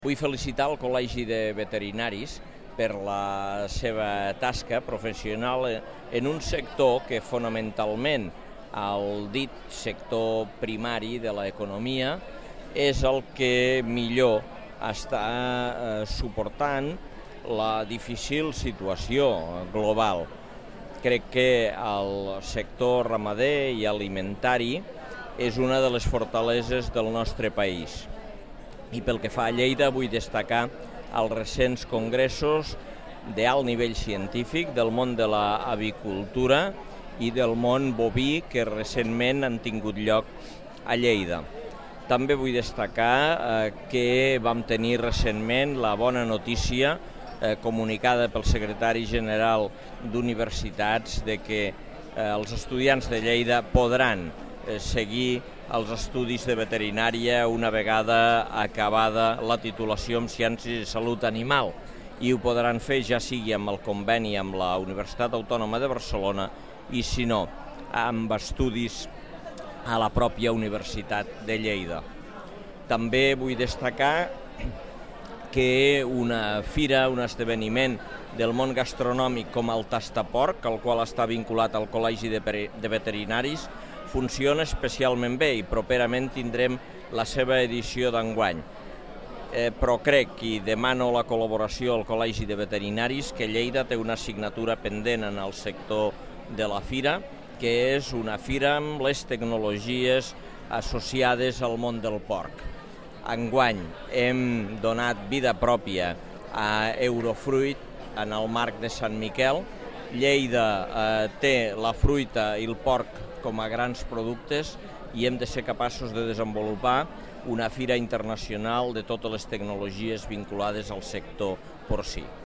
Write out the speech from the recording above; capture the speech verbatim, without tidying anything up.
Vull felicitar el Col·legi de Veterinaris per la seva tasca professional en un sector que fonamentalment, el dit sector primari de l'economia, és el que millor està suportant la difícil situació global. Crec que el sector ramader i alimentari és una de les fortaleses del nostre país. I pel que fa a Lleida vull destacar els recents congressos d'alt nivell científic del món de l'avicultura i del món boví que recentment han tingut lloc a Lleida. També vull destacar eh, que vam tenir recentment la bona notícia eh, comunicada pel secretari general d'Universitats de que eh, els estudiants de Lleida podran eh, seguir els estudis de veterinària una vegada acabada la titulació en Ciències de Salut Animal i ho podran fer ja sigui amb el conveni amb la Universitat Autònoma de Barcelona i si no amb estudis a la pròpia Universitat de Lleida. També vull destacar que una fira, un esdeveniment del món gastronòmic com el Tastaporc, al qual està vinculat al Col·legi de Veterinaris, funciona especialment bé i properament tindrem la seva edició d'enguany. Eh, però crec i demano la col·laboració al Col·legi de Veterinaris que Lleida té una assignatura pendent en el sector de la fira, que és una fira amb les tecnologies associades al món del porc. Enguany hem donat vida pròpia a Eurofruit en el marc de Sant Miquel. Lleida eh, té la fruita i el porc com a grans productes i hem de ser capaços de desenvolupar una fira internacional de totes les tecnologies vinculades al sector porcí.